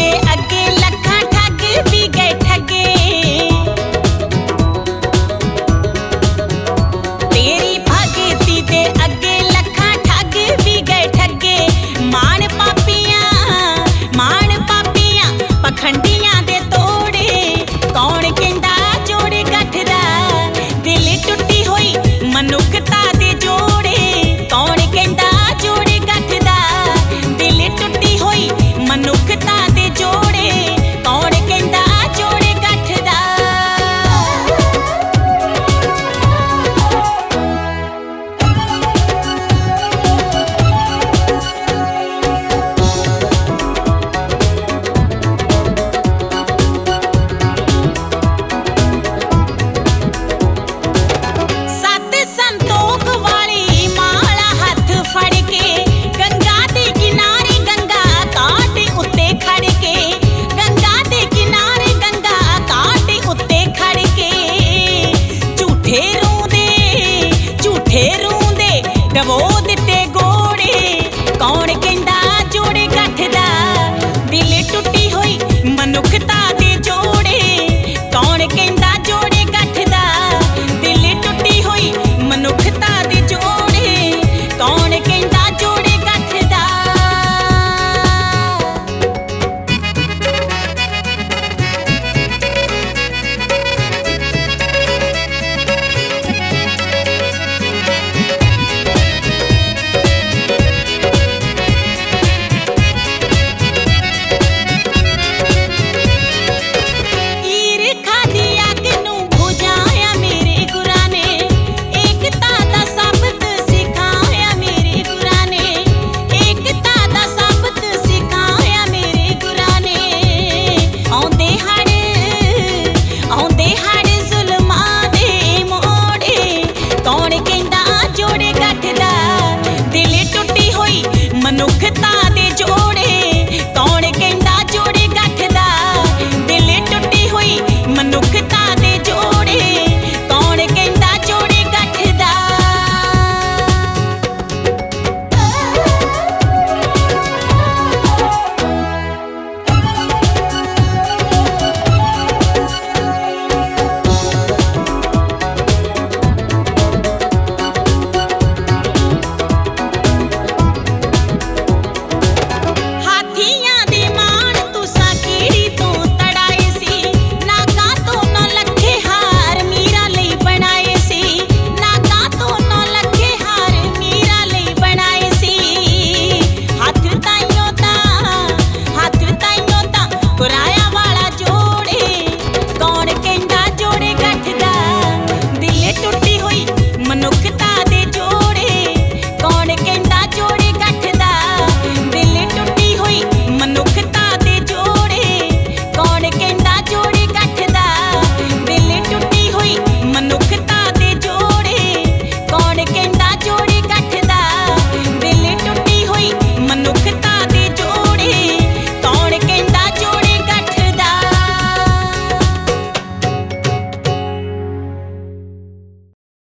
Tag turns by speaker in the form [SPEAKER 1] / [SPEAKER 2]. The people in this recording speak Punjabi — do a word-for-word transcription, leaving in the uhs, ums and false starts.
[SPEAKER 1] ਦੇ ਅੱਗੇ ਲੱਖਾਂ ਠੱਗ ਵੀ ਗਏ ਠੱਗੇ। ਤੇਰੀ ਭਗਤੀ ਦੇ ਅੱਗੇ ਲੱਖਾਂ ਠੱਗ ਵੀ ਗਏ ਠੱਗੇ। ਮਾਣ ਪਾਪੀਆਂ ਮਾਣ ਪਾਪੀਆਂ ਪਖੰਡੀਆਂ ਦੇ ਤੋੜੇ। ਕੌਣ ਕਹਿੰਦਾ ਜੋੜੇ ਗੱਠਦਾ ਦਿਲ ਟੁੱਟੀ ਹੋਈ ਮਨੁੱਖਤਾ ਦੇ ਜੋੜੇ। ਕੌਣ ਕਹਿੰਦਾ ਜੋੜੇ ਗੱਠਦਾ ਦਿਲ ਟੁੱਟੀ ਹੋਈ ਮਨੁੱਖਤਾ ਦੇ ਜੋੜੇ। ਕੌਣ ਕਹਿੰਦਾ ਜੋੜੇ ਗੱਠਦਾ। ਸੱਤ ਸੰਤੋਖ ਵਾਲੀ ਮਾਲਾ ਹੱਥ ਫੜ ਕੇ ਗੰਗਾ ਦੇ ਕਿਨਾਰੇ ਗੰਗਾ ਘਾਟ ਉੱਤੇ ਖੜ ਕੇ। ਗੰਗਾ ਦੇ ਕਿਨਾਰੇ ਗੰਗਾ ਘਾਟ ਉੱਤੇ ਖੜ ਕੇ। ਝੂਠੇ ਰੋਂਦੇ ਝੂਠੇ ਰੋਂਦੇ ਡਬੋ ਦਿੱਤੇ ਗੋੜੇ। ਕੌਣ ਕਹਿੰਦਾ ਜੋੜੇ ਗੱਠਦਾ ਦਿਲ ਟੁੱਟੀ ਹੋਈ ਮਨੁੱਖ